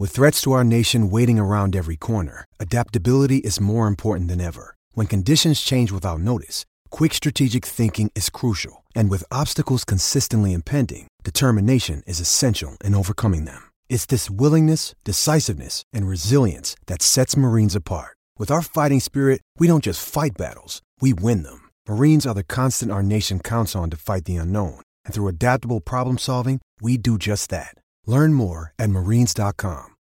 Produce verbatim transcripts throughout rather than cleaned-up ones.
With threats to our nation waiting around every corner, adaptability is more important than ever. When conditions change without notice, quick strategic thinking is crucial. And with obstacles consistently impending, determination is essential in overcoming them. It's this willingness, decisiveness, and resilience that sets Marines apart. With our fighting spirit, we don't just fight battles, we win them. Marines are the constant our nation counts on to fight the unknown. And through adaptable problem solving, we do just that. Learn more at marines dot com.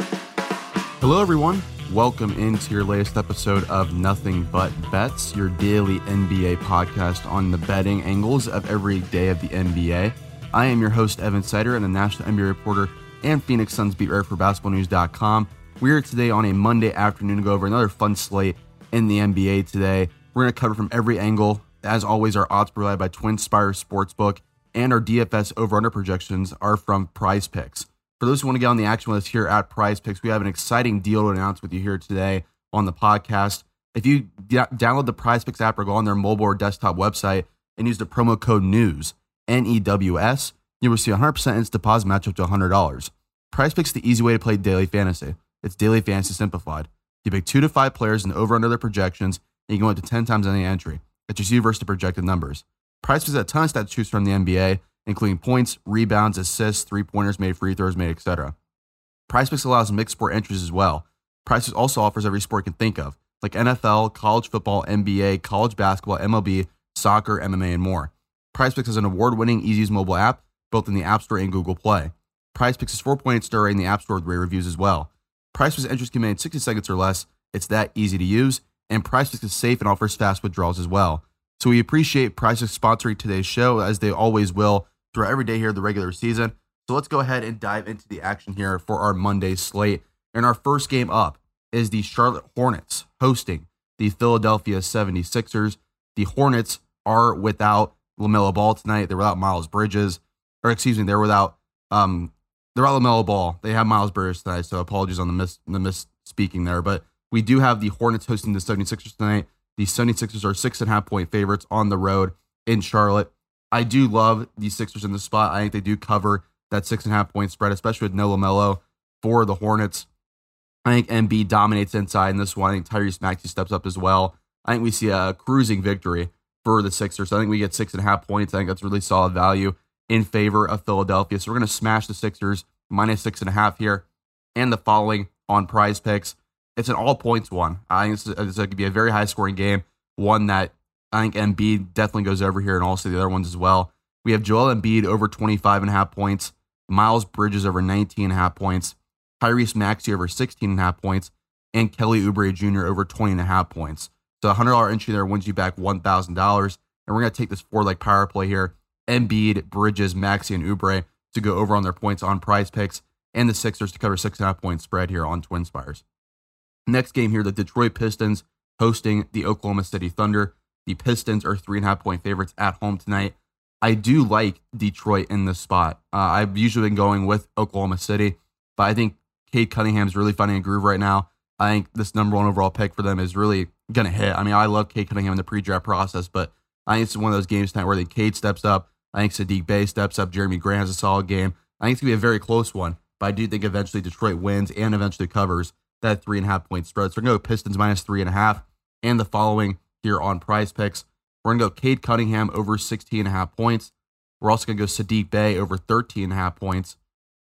Hello, everyone. Welcome into your latest episode of Nothing But Bets, your daily N B A podcast on the betting angles of every day of the N B A. I am your host, Evan Sider, and a national N B A reporter and Phoenix Suns beat writer for basketball news dot com. We're here today on a Monday afternoon to go over another fun slate in the N B A today. We're going to cover from every angle. As always, our odds provided by TwinSpires Sportsbook, and our D F S over-under projections are from Prize Picks. For those who want to get on the action with us here at Prize Picks, we have an exciting deal to announce with you here today on the podcast. If you d- download the Prize Picks app or go on their mobile or desktop website and use the promo code NEWS, N E W S, you'll receive a one hundred percent instant deposit match up to one hundred dollars. Prize Picks is the easy way to play daily fantasy. It's daily fantasy simplified. You pick two to five players and over under their projections, and you can go up to ten times any entry. It's just you versus the projected numbers. Prize Picks has a ton of stats to choose from the N B A, including points, rebounds, assists, three-pointers, made free throws, made, et cetera. Prize Picks allows mixed sport entries as well. Prize Picks also offers every sport you can think of, like N F L, college football, N B A, college basketball, M L B, soccer, M M A, and more. Prize Picks has an award-winning, easy-to-use mobile app, both in the App Store and Google Play. Prize Picks is four point eight star rating in the App Store with great reviews as well. Prize Picks entries can be made in sixty seconds or less. It's that easy to use, and Prize Picks is safe and offers fast withdrawals as well. So we appreciate Prize Picks sponsoring today's show, as they always will throughout every day here of the regular season. So let's go ahead and dive into the action here for our Monday slate. And our first game up is the Charlotte Hornets hosting the Philadelphia seventy-sixers. The Hornets are without LaMelo Ball tonight. They're without Miles Bridges, or excuse me, they're without um they're without LaMelo Ball. They have Miles Bridges tonight, so apologies on the mis the misspeaking there. But we do have the Hornets hosting the seventy-sixers tonight. The seventy-sixers are six and a half point favorites on the road in Charlotte. I do love the Sixers in this spot. I think they do cover that six and a half point spread, especially with no LaMelo for the Hornets. I think Embiid dominates inside in this one. I think Tyrese Maxey steps up as well. I think we see a cruising victory for the Sixers. I think we get six and a half points. I think that's really solid value in favor of Philadelphia. So we're going to smash the Sixers minus six and a half here, and the following on Prize Picks. It's an all points one. I think it's, it's going to be a very high scoring game, one that I think Embiid definitely goes over here, and also the other ones as well. We have Joel Embiid over twenty-five and a half points, Miles Bridges over nineteen and a half points, Tyrese Maxey over sixteen and a half points, and Kelly Oubre Junior over twenty and a half points. So a one hundred dollars entry there wins you back one thousand dollars. And we're going to take this four-leg power play here. Embiid, Bridges, Maxey, and Oubre to go over on their points on Prize Picks, and the Sixers to cover six and a half point spread here on TwinSpires. Next game here, the Detroit Pistons hosting the Oklahoma City Thunder. The Pistons are three and a half point favorites at home tonight. I do like Detroit in this spot. Uh, I've usually been going with Oklahoma City, but I think Cade Cunningham's really finding a groove right now. I think this number one overall pick for them is really going to hit. I mean, I love Cade Cunningham in the pre-draft process, but I think it's one of those games tonight where the Cade steps up. I think Sadiq Bey steps up. Jeremy Grant has a solid game. I think it's going to be a very close one, but I do think eventually Detroit wins and eventually covers that three and a half point spread. So we're going to go Pistons minus three and a half, and the following here on Prize Picks. We're going to go Cade Cunningham over sixteen and a half points. We're also going to go Sadiq Bey over thirteen and a half points.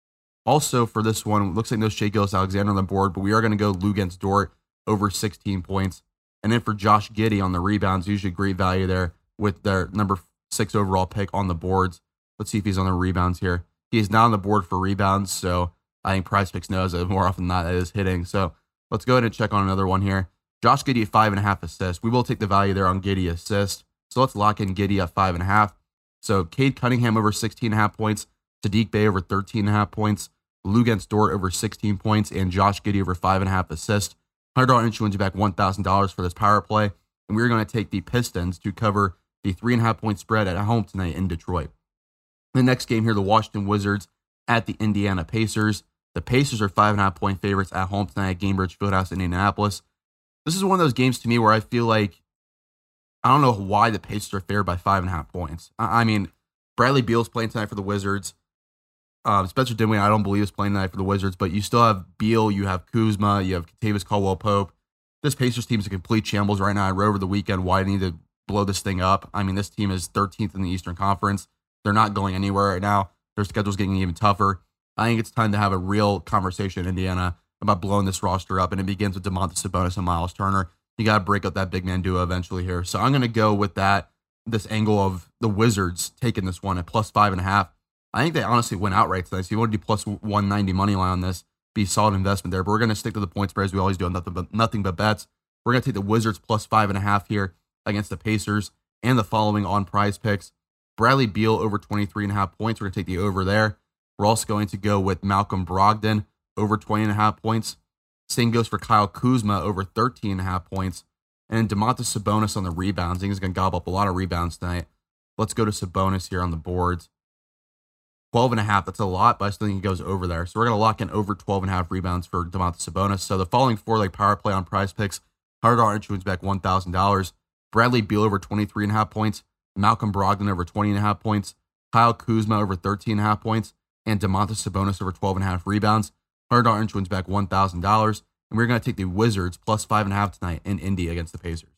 Also for this one, looks like no Shai Gilgeous-Alexander on the board, but we are going to go Luguentz Dort over sixteen points. And then for Josh Giddey on the rebounds, usually great value there with their number six overall pick on the boards. Let's see if he's on the rebounds here. He is not on the board for rebounds, so I think Prize Picks knows that more often than not that is hitting. So let's go ahead and check on another one here. Josh Giddey at five and a half assists. We will take the value there on Giddey assist. So let's lock in Giddey at five and a half. So Cade Cunningham over sixteen and a half points, Sadiq Bey over thirteen and a half points, Luguentz Dort over sixteen points, and Josh Giddey over five and a half assists. one hundred dollars entry wins you back one thousand dollars for this power play. And we're going to take the Pistons to cover the three and a half point spread at home tonight in Detroit. The next game here, the Washington Wizards at the Indiana Pacers. The Pacers are five and a half point favorites at home tonight at Gainbridge Fieldhouse in Indianapolis. This is one of those games to me where I feel like I don't know why the Pacers are favored by five and a half points. I, I mean, Bradley Beal's playing tonight for the Wizards. Um, Spencer Dinwiddie, I don't believe is playing tonight for the Wizards, but you still have Beal, you have Kuzma, you have Kentavious Caldwell-Pope. This Pacers team is a complete shambles right now. I wrote over the weekend why they need to blow this thing up. I mean, this team is thirteenth in the Eastern Conference. They're not going anywhere right now. Their schedule's getting even tougher. I think it's time to have a real conversation in Indiana about blowing this roster up, and it begins with Domantas Sabonis and Miles Turner. You got to break up that big man duo eventually here. So I'm going to go with that, this angle of the Wizards taking this one at plus five and a half. I think they honestly went outright today. So you want to do plus one ninety money line on this, be a solid investment there. But we're going to stick to the point spread as we always do on nothing but, nothing but bets. We're going to take the Wizards plus five and a half here against the Pacers and the following on Prize Picks. Bradley Beal over twenty-three and a half points. We're going to take the over there. We're also going to go with Malcolm Brogdon over twenty and a half points. Same goes for Kyle Kuzma over thirteen and a half points. And Domantas Sabonis on the rebounds. I think he's going to gobble up a lot of rebounds tonight. Let's go to Sabonis here on the boards. twelve and a half, that's a lot, but I still think he goes over there. So we're going to lock in over twelve and a half rebounds for Domantas Sabonis. So the following four like power play on Prize Picks, one hundred dollars entry wins back one thousand dollars. Bradley Beal over twenty-three and a half points. Malcolm Brogdon over twenty and a half points. Kyle Kuzma over thirteen and a half points. And Domantas Sabonis over twelve and a half rebounds. one hundred dollars entry wins back one thousand dollars. And we're going to take the Wizards plus five and a half tonight in Indy against the Pacers.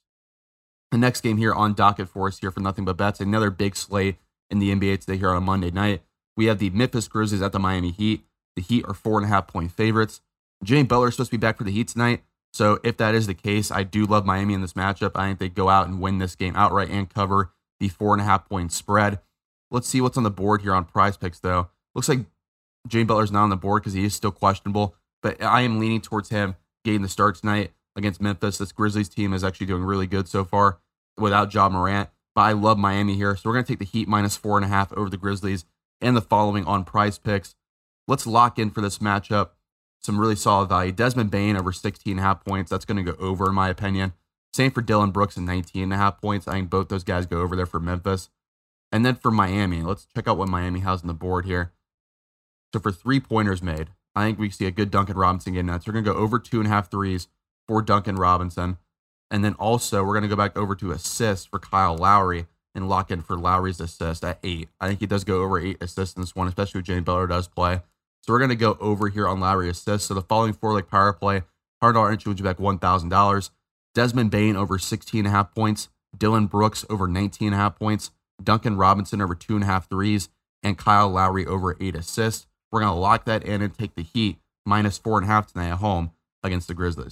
The next game here on docket for us here for Nothing But Bets, another big slate in the N B A today here on a Monday night. We have the Memphis Grizzlies at the Miami Heat. The Heat are four and a half point favorites. Jimmy Butler is supposed to be back for the Heat tonight. So if that is the case, I do love Miami in this matchup. I think they go out and win this game outright and cover the four and a half point spread. Let's see what's on the board here on Prize Picks, though. Looks like Jimmy Butler's not on the board because he is still questionable, but I am leaning towards him getting the start tonight against Memphis. This Grizzlies team is actually doing really good so far without Ja Morant, but I love Miami here. So we're going to take the Heat minus four and a half over the Grizzlies and the following on Prize Picks. Let's lock in for this matchup some really solid value. Desmond Bane over sixteen and a half points. That's going to go over in my opinion. Same for Dylan Brooks at nineteen and a half points. I think both those guys go over there for Memphis. And then for Miami, let's check out what Miami has on the board here. So for three-pointers made, I think we see a good Duncan Robinson getting that. So we're going to go over two and a half threes for Duncan Robinson. And then also we're going to go back over to assists for Kyle Lowry and lock in for Lowry's assist at eight. I think he does go over eight assists in this one, especially if Jimmy Butler does play. So we're going to go over here on Lowry assists. So the following four like power play, one hundred dollars entry wins you back one thousand dollars. Desmond Bane over sixteen and a half points. Dylan Brooks over nineteen and a half points. Duncan Robinson over two and a half threes. And Kyle Lowry over eight assists. We're going to lock that in and take the Heat minus four and a half tonight at home against the Grizzlies.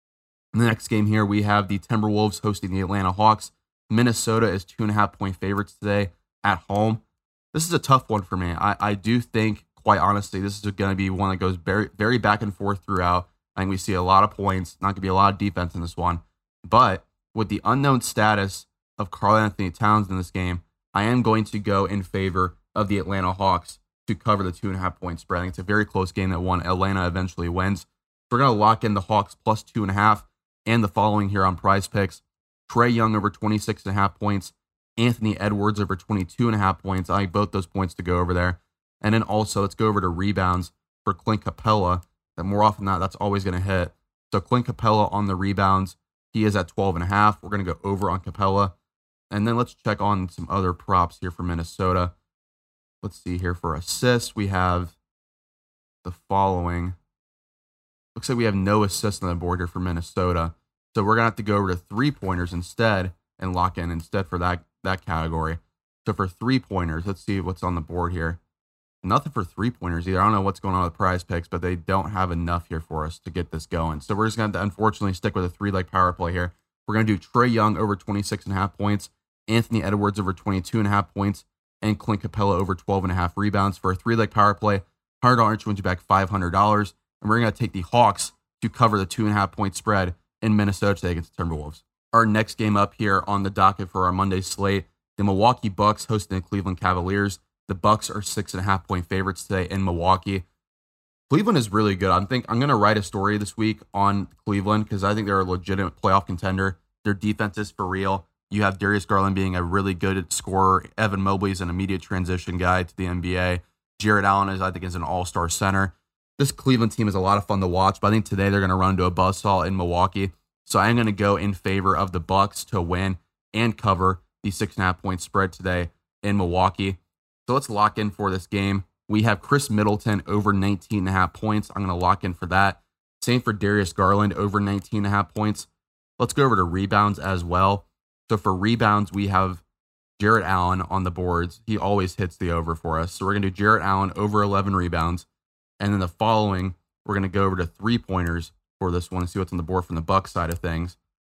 In the next game here, we have the Timberwolves hosting the Atlanta Hawks. Minnesota is two and a half point favorites today at home. This is a tough one for me. I, I do think, quite honestly, this is going to be one that goes very, very back and forth throughout. I think we see a lot of points, not going to be a lot of defense in this one. But with the unknown status of Karl Anthony Towns in this game, I am going to go in favor of the Atlanta Hawks to cover the two and a half point spread. I think it's a very close game that one Atlanta eventually wins. We're going to lock in the Hawks plus two and a half and the following here on Prize Picks. Trae Young over twenty-six and a half points. Anthony Edwards over twenty-two and a half points. I like both those points to go over there. And then also let's go over to rebounds for Clint Capella. That more often than not, that's always going to hit. So Clint Capella on the rebounds. He is at twelve and a half. We're going to go over on Capella. And then let's check on some other props here for Minnesota. Let's see here for assists. We have the following. Looks like we have no assists on the board here for Minnesota. So we're going to have to go over to three-pointers instead and lock in instead for that, that category. So for three-pointers, let's see what's on the board here. Nothing for three-pointers either. I don't know what's going on with Prize Picks, but they don't have enough here for us to get this going. So we're just going to unfortunately stick with a three-leg power play here. We're going to do Trae Young over twenty-six and a half points, Anthony Edwards over twenty-two and a half points, and Clint Capella over twelve and a half rebounds for a three-leg power play. one hundred dollars entry wins you back five hundred dollars. And we're going to take the Hawks to cover the two and a half point spread in Minnesota today against the Timberwolves. Our next game up here on the docket for our Monday slate, the Milwaukee Bucks hosting the Cleveland Cavaliers. The Bucks are six and a half point favorites today in Milwaukee. Cleveland is really good. I think I'm going to write a story this week on Cleveland because I think they're a legitimate playoff contender. Their defense is for real. You have Darius Garland being a really good scorer. Evan Mobley is an immediate transition guy to the N B A. Jared Allen is, I think, is an all-star center. This Cleveland team is a lot of fun to watch, but I think today they're going to run into a buzzsaw in Milwaukee. So I'm going to go in favor of the Bucks to win and cover the six and a half point spread today in Milwaukee. So let's lock in for this game we have Chris Middleton over nineteen and a half points. I'm going to lock in for that. Same for Darius Garland over nineteen and a half points. Let's go over to rebounds as well. So for rebounds, we have Jarrett Allen on the boards. He always hits the over for us. So we're going to do Jarrett Allen over eleven rebounds. And then the following, we're going to go over to three-pointers for this one and see what's on the board from the Bucks side of things.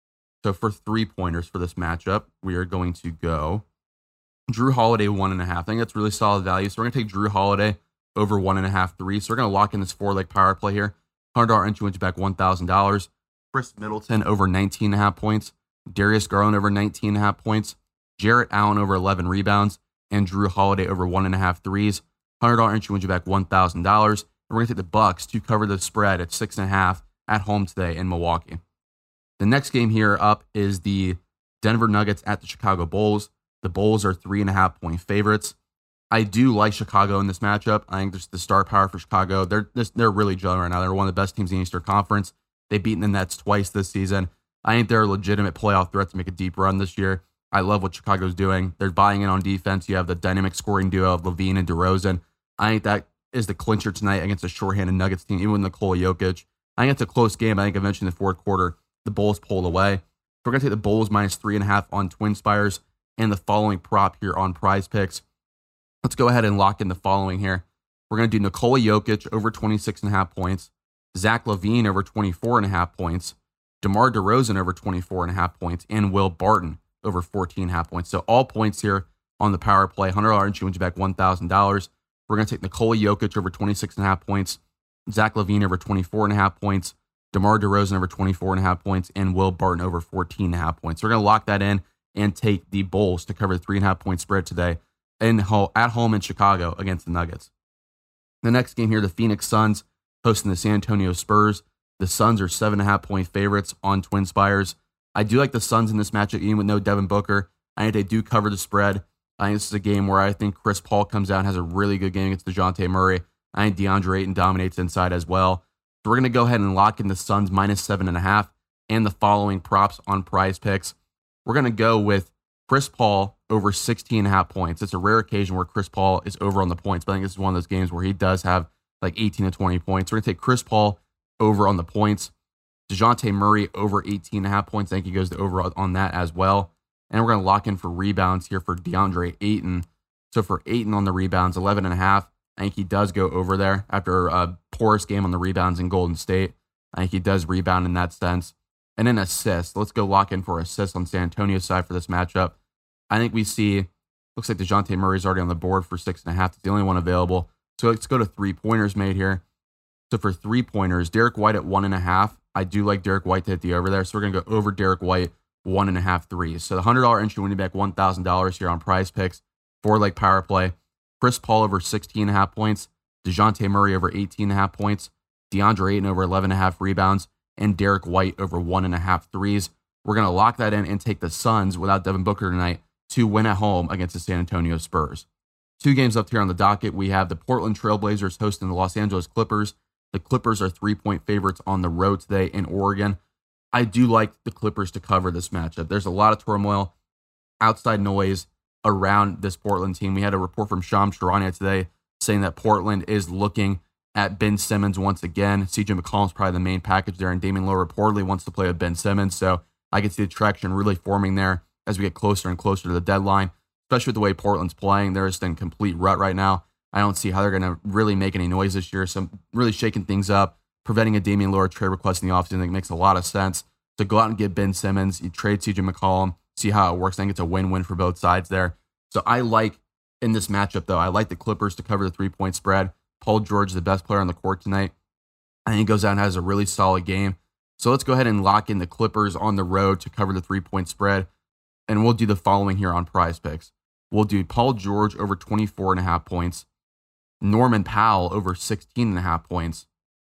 So for three-pointers for this matchup, we are going to go Drew Holiday one and a half. I think that's really solid value. So we're going to take Drew Holiday over one and a half threes. So we're going to lock in this four-leg power play here. one hundred dollars entry wins you back one thousand dollars. Chris Middleton over nineteen and a half points. Darius Garland over nineteen and a half points. Jarrett Allen over eleven rebounds. And Drew Holiday over one and a half threes. one hundred dollars entry wins you back one thousand dollars. And we're going to take the Bucks to cover the spread at six and a half at home today in Milwaukee. The next game here up is the Denver Nuggets at the Chicago Bulls. The Bulls are three and a half point favorites. I do like Chicago in this matchup. I think there's the star power for Chicago. They're they're really gelling right now. They're one of the best teams in the Eastern Conference. They've beaten the Nets twice this season. I think they're a legitimate playoff threat to make a deep run this year. I love what Chicago's doing. They're buying in on defense. You have the dynamic scoring duo of LaVine and DeRozan. I think that is the clincher tonight against a shorthanded Nuggets team, even with Nikola Jokic. I think it's a close game. I think eventually in the fourth quarter, the Bulls pulled away. We're going to take the Bulls minus three and a half on Twin Spires and the following prop here on Prize Picks. Let's go ahead and lock in the following here. We're going to do Nikola Jokic over twenty-six and a half points, Zach LaVine over twenty-four and a half points, DeMar DeRozan over twenty-four and a half points, and Will Barton over fourteen and a half points. So all points here on the power play. one hundred dollars entry wins you back one thousand dollars. We're going to take Nikola Jokic over twenty-six and a half points, Zach LaVine over twenty-four and a half points, DeMar DeRozan over twenty-four and a half points, and Will Barton over fourteen and a half points. So we're going to lock that in and take the Bulls to cover the three and a half point spread today in at home in Chicago against the Nuggets. The next game here, the Phoenix Suns hosting the San Antonio Spurs. The Suns are seven and a half point favorites on Twin Spires. I do like the Suns in this matchup, even with no Devin Booker. I think they do cover the spread. I think this is a game where I think Chris Paul comes out and has a really good game against DeJounte Murray. I think DeAndre Ayton dominates inside as well. So we're going to go ahead and lock in the Suns minus seven and a half and the following props on Prize Picks. We're going to go with Chris Paul over sixteen and a half points. It's a rare occasion where Chris Paul is over on the points, but I think this is one of those games where he does have like eighteen to twenty points. We're going to take Chris Paul over on the points. DeJounte Murray over eighteen and a half points. I think he goes to over on that as well. And we're going to lock in for rebounds here for DeAndre Ayton. So for Ayton on the rebounds, eleven and a half. I think he does go over there after a porous game on the rebounds in Golden State. I think he does rebound in that sense. And then assists. Let's go lock in for assists on San Antonio's side for this matchup. I think we see, looks like DeJounte Murray's already on the board for six and a half. It's the only one available. So let's go to three-pointers made here. So for three-pointers, Derek White at one and a half. I do like Derek White to hit the over there. So we're going to go over Derek White, one and a half threes. So the one hundred dollars entry winning back one thousand dollars here on Prize Picks. Four-leg power play. Chris Paul over sixteen and a half points. DeJounte Murray over eighteen and a half points. DeAndre Ayton over eleven and a half rebounds. And Derek White over one and a half threes. We're going to lock that in and take the Suns without Devin Booker tonight to win at home against the San Antonio Spurs. Two games up here on the docket. We have the Portland Trailblazers hosting the Los Angeles Clippers. The Clippers are three-point favorites on the road today in Oregon. I do like the Clippers to cover this matchup. There's a lot of turmoil, outside noise around this Portland team. We had a report from Shams Charania today saying that Portland is looking at Ben Simmons once again. C J McCollum's probably the main package there, and Damian Lillard reportedly wants to play with Ben Simmons. So I can see the traction really forming there as we get closer and closer to the deadline, especially with the way Portland's playing. They're just in complete rut right now. I don't see how they're going to really make any noise this year. So I'm really shaking things up, preventing a Damian Lillard trade request in the offseason. I think makes a lot of sense to go out and get Ben Simmons. You trade C J McCollum, see how it works. I think it's a win-win for both sides there. So I like, in this matchup though, I like the Clippers to cover the three-point spread. Paul George is the best player on the court tonight. I think he goes out and has a really solid game. So let's go ahead and lock in the Clippers on the road to cover the three-point spread. And we'll do the following here on Prize Picks. We'll do Paul George over twenty-four and a half points. Norman Powell over sixteen and a half points.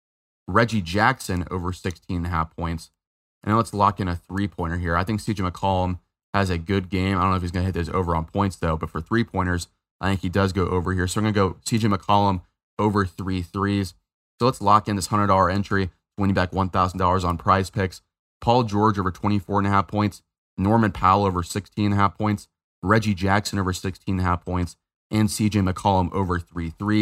Reggie Jackson over sixteen and a half points. And then let's lock in a three-pointer here. I think C J McCollum has a good game. I don't know if he's going to hit those over on points, though. But for three-pointers, I think he does go over here. So I'm going to go C J McCollum over three threes. So let's lock in this one hundred dollars entry, winning back one thousand dollars on Prize Picks. Paul George over twenty-four and a half points. Norman Powell over sixteen and a half points. Reggie Jackson over sixteen and a half points. And C J McCollum over three threes.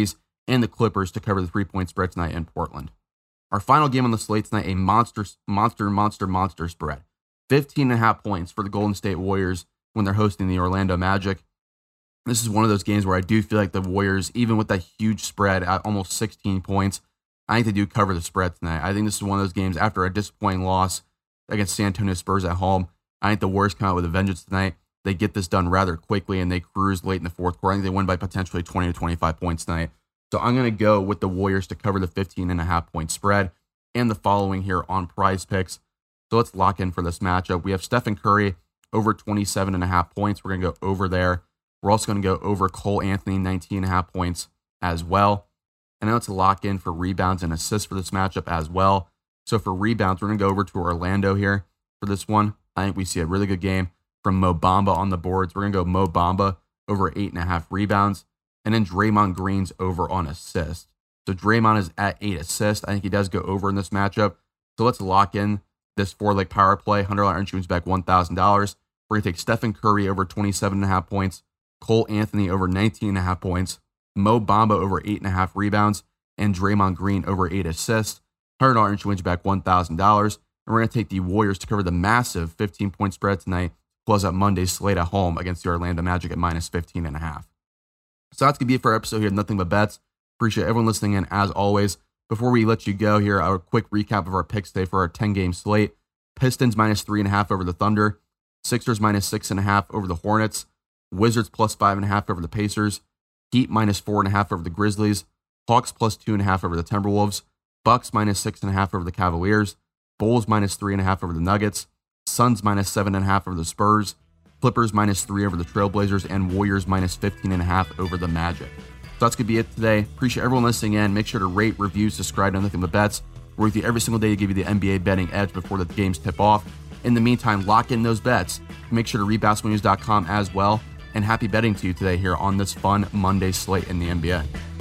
and the Clippers to cover the three-point spread tonight in Portland. Our final game on the slate tonight, a monster, monster, monster, monster spread. fifteen and a half points for the Golden State Warriors when they're hosting the Orlando Magic. This is one of those games where I do feel like the Warriors, even with that huge spread at almost sixteen points, I think they do cover the spread tonight. I think this is one of those games after a disappointing loss against San Antonio Spurs at home. I think the Warriors come out with a vengeance tonight. They get this done rather quickly and they cruise late in the fourth quarter. I think they win by potentially twenty to twenty-five points tonight. So I'm going to go with the Warriors to cover the fifteen and a half point spread and the following here on Prize Picks. So let's lock in for this matchup. We have Stephen Curry over twenty-seven and a half points. We're going to go over there. We're also going to go over Cole Anthony, nineteen and a half points as well. And then let's lock in for rebounds and assists for this matchup as well. So for rebounds, we're going to go over to Orlando here for this one. I think we see a really good game from Mo Bamba on the boards. We're going to go Mo Bamba over eight and a half rebounds. And then Draymond Green's over on assists. So Draymond is at eight assists. I think he does go over in this matchup. So let's lock in this four-leg power play. one hundred dollars entry wins back one thousand dollars. We're going to take Stephen Curry over twenty-seven and a half points. Cole Anthony over nineteen and a half points. Mo Bamba over eight and a half rebounds. And Draymond Green over eight assists. one hundred dollars entry wins back one thousand dollars. And we're going to take the Warriors to cover the massive fifteen-point spread tonight. Close out Monday's slate at home against the Orlando Magic at minus fifteen and a half. So that's going to be it for our episode here. Nothing but bets. Appreciate everyone listening in as always. Before we let you go here, our quick recap of our picks today for our ten-game slate. Pistons minus three and a half over the Thunder. Sixers minus six and a half over the Hornets. Wizards plus five and a half over the Pacers. Heat minus four and a half over the Grizzlies. Hawks plus two and a half over the Timberwolves. Bucks minus six and a half over the Cavaliers. Bulls minus three and a half over the Nuggets. Suns minus seven and a half over the Spurs. Clippers minus three over the Trailblazers, and Warriors minus fifteen and a half over the Magic. So that's going to be it today. Appreciate everyone listening in. Make sure to rate, review, subscribe to Nothing But Bets. We're with you every single day to give you the N B A betting edge before the games tip off. In the meantime, lock in those bets. Make sure to read basketball news dot com as well. And happy betting to you today here on this fun Monday slate in the N B A.